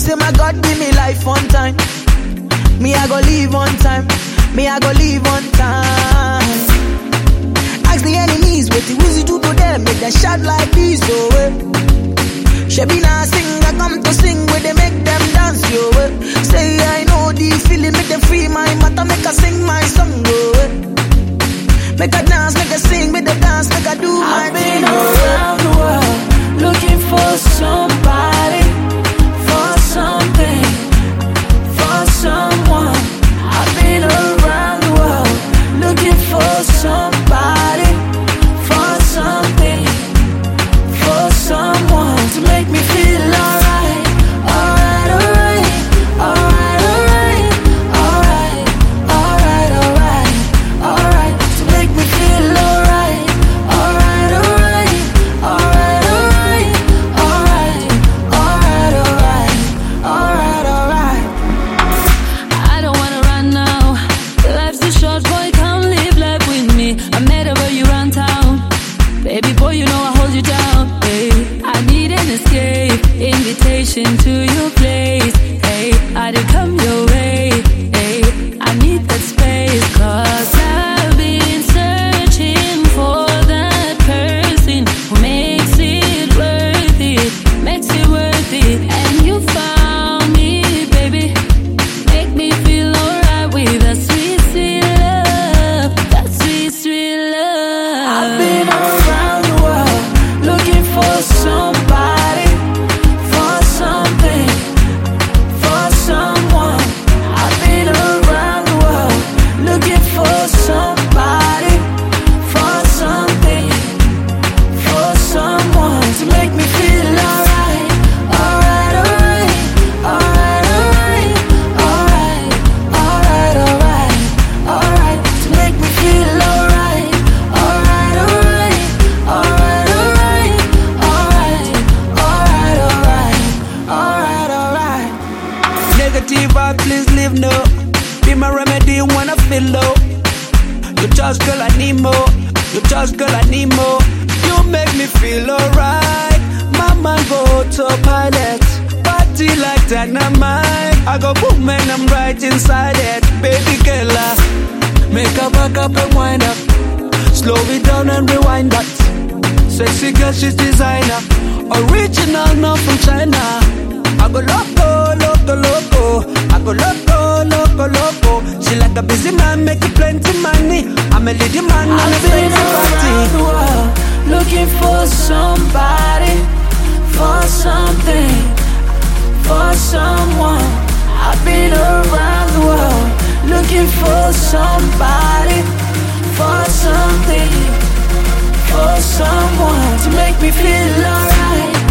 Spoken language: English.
say my God give me life on time. Me I go live on time. Me I go live on time. Ask the enemies what the wizard do to them. Make them shout like this, oh Shabina sing, I come to sing where they make them dance, yo Say I know the feeling, make them free my matter, make I sing my song, oh Make I dance, make I sing, make the dance, make I do my thing. I've been around the world, looking for somebody, for something, for someone. I've been around the world, looking for somebody, for something, for someone to make me feel alright, alright, alright, alright, alright, alright, alright, alright, alright, to make me feel alright, alright, alright, alright, alright, alright, alright, alright, alright, alright. I don't wanna run now. Life's too short, boy, come live life with me. I met her where you run town. Baby boy, you know I hold you down. Hey, I need an escape, invitation to your place. Hey, I did come your way. Hey, I need that space, 'cause I've been searching for that person who makes it worth it, makes it worth it. And you found me, baby. Make me feel alright with that sweet, sweet love, that sweet, sweet love. I've been around the world, looking for somebody, for something, for someone. I've been around the world, looking for somebody, for something, for someone to make me feel alright, alright, alright, alright, alright, alright, alright, alright, alright, to make me feel alright, alright, alright, alright, alright, alright, alright, alright, alright, alright. Negative vibe, please leave no. Be my remedy when I feel low. You just girl, I need more. You just girl, I need more. You make me feel alright. My mind go autopilot. Party like dynamite. I go boom and I'm right inside it. Baby girl, make her back up and wind up. Slow it down and rewind that. Sexy girl, she's designer. Original, not from China. I go loco, loco, loco. I go loco, loco, loco. She like a busy man, make you plenty money. I'm a lady man, I'm a I've been plenty around the party. world, looking for somebody, for something, for someone. I've been around the world, looking for somebody, for something, for someone to make me feel alright,